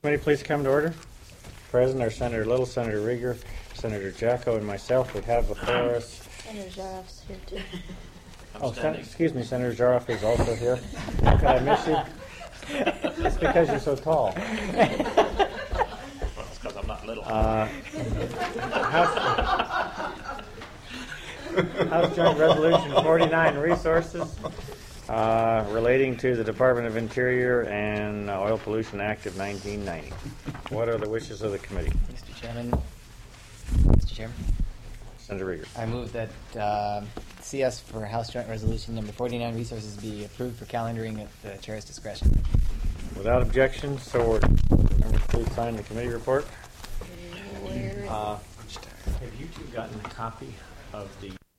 Committee, please come to order. Present are Senator Little, Senator Rieger, Senator Jacko, and myself. We have before us. Senator Zaroff's here too. Excuse me, Senator Zaroff is also here. How could I miss you? It's because you're so tall. Well, it's because I'm not little. House Joint Resolution 49, resources relating to the Department of Interior and Oil Pollution Act of 1990. What are the wishes of the committee? Mr. Chairman, Senator Rieger. I move that CS for House Joint Resolution number 49 resources be approved for calendaring at the chair's discretion. Without objection, so ordered. Members, please sign the committee report. Where Have you two gotten a copy of the